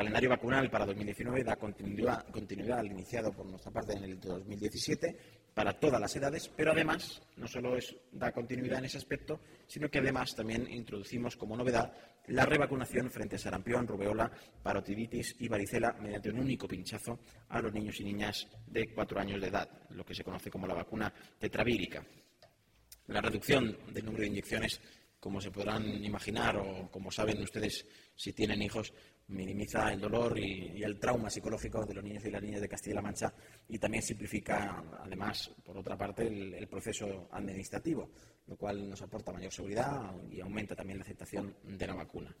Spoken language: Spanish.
calendario vacunal para 2019 da continuidad al iniciado por nuestra parte en el 2017 para todas las edades, pero además no solo da continuidad en ese aspecto, sino que además también introducimos como novedad la revacunación frente a sarampión, rubeola, parotiditis y varicela mediante un único pinchazo a los niños y niñas de 4 años de edad, lo que se conoce como la vacuna tetravírica. La reducción del número de inyecciones, como se podrán imaginar o como saben ustedes si tienen hijos, minimiza el dolor y el trauma psicológico de los niños y las niñas de Castilla-La Mancha y también simplifica, además, por otra parte, el proceso administrativo, lo cual nos aporta mayor seguridad y aumenta también la aceptación de la vacuna.